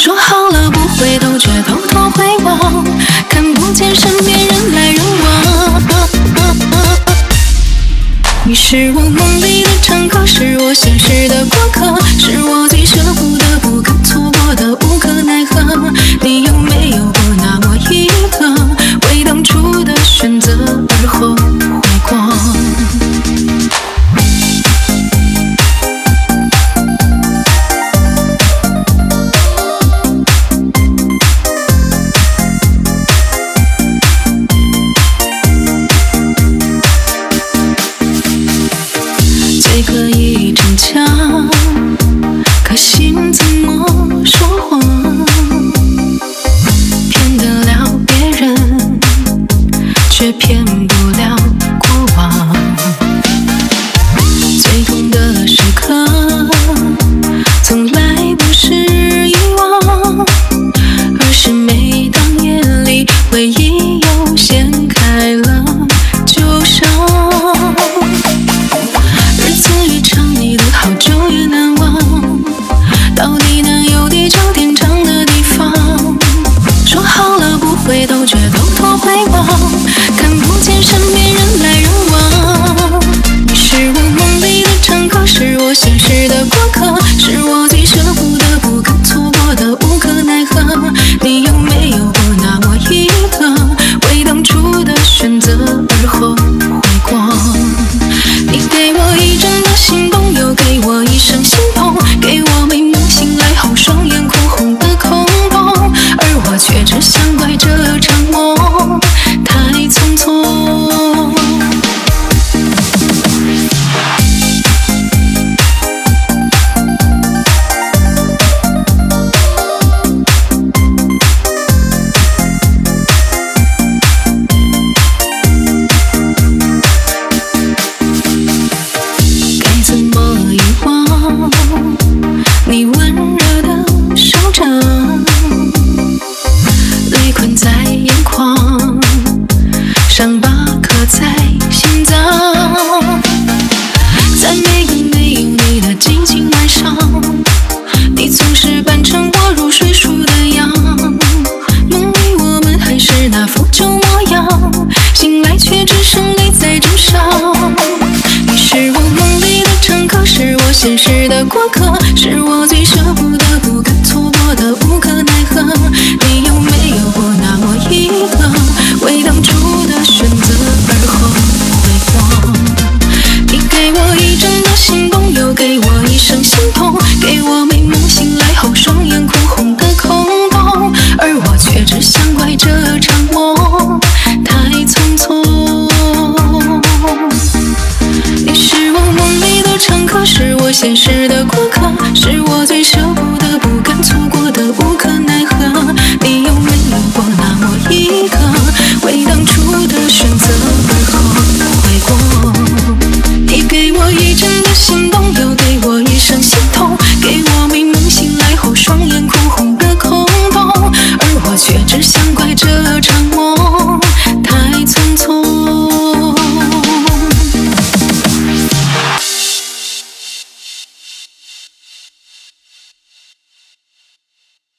说好了不回头，却偷偷回望，看不见身边人来人往。你是我梦里的乘客，是我现实的过客，是我最舍不得不敢错过的无可奈何。你有没有过那么一刻，为当初的选择而后悔过？嘴可以逞强，可心怎么说谎？骗得了别人，却骗不了过往。最痛的时刻，从来不是遗忘，而是每当夜里回忆又掀开了旧伤。日子越长，你的好就越难忘，到底能有地久天长的地方？说好了不回头，却偷偷回望，看不见身边人来人往。你是我梦里的乘客，是我现实的过客，是我最舍不得不敢错过的无可奈何。你有没有过那么一刻，为当初的选择而后悔过？你给我一整个心动，又给我一声心痛，给我美梦醒来后双眼哭红的空洞，而我却只想怪这场梦太匆匆。该怎么遗忘你温热的手掌，泪困在眼眶，伤疤刻在心脏。在每个没有你的静静晚上，你总是扮成我入睡书的样，梦里我们还是那副旧模样，醒来却只剩泪在枕上。你是我梦里的乘客，是我现实的过客，是我最舍不得不敢错过的无可奈何。你有没有过那么一刻，为当初的选择而后悔过？你给我一整个心动，又给我一声心痛，给我美梦醒来后双眼哭红的空洞，而我却只想怪这场梦太匆匆。你是我梦里的乘客，是我现实的过客，是我最舍不得不敢错过的无可奈何。你有没有过那么一刻，为当初的选择而后悔过？你给我一整个心动，又给我一声心痛，给我美梦醒来后双眼哭红的空洞，而我却只想怪这场